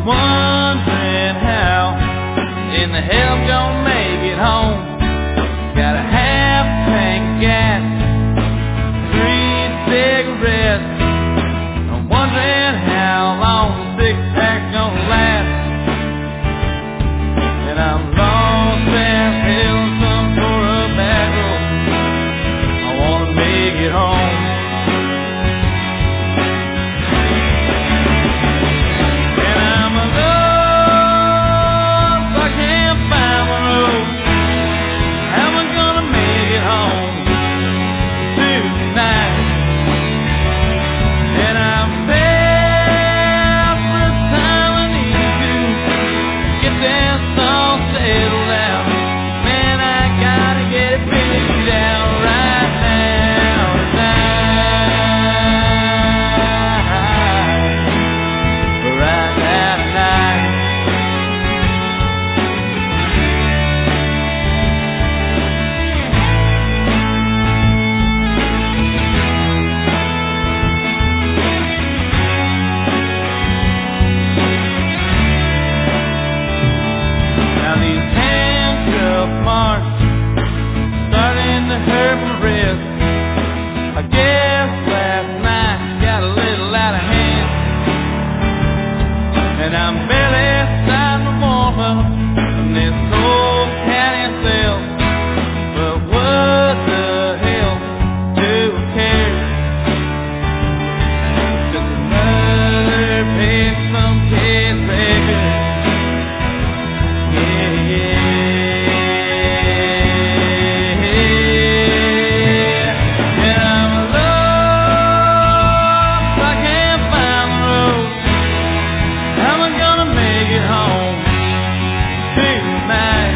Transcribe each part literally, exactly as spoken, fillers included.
wondering how in the hell I'm gonna make it home. Got a half tank of gas, three cigarettes. I'm wondering how long the six pack's gonna last. And I'm lost as hell in some sort of back road. I wanna make it home. And I'm barely starting to warm up in this cold county cell. But what the hell do I care? Just another pick some kid's record. Yeah, yeah. And I'm lost, I can't find the road. How am I gonna make it home tonight?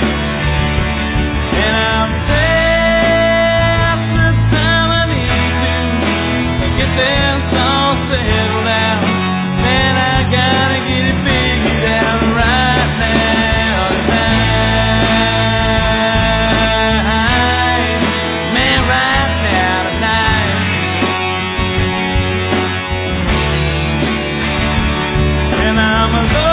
And I'm past the time I need to get this all settled out. Man, I gotta get it figured out right now tonight. Man, right now tonight. And I'm alone.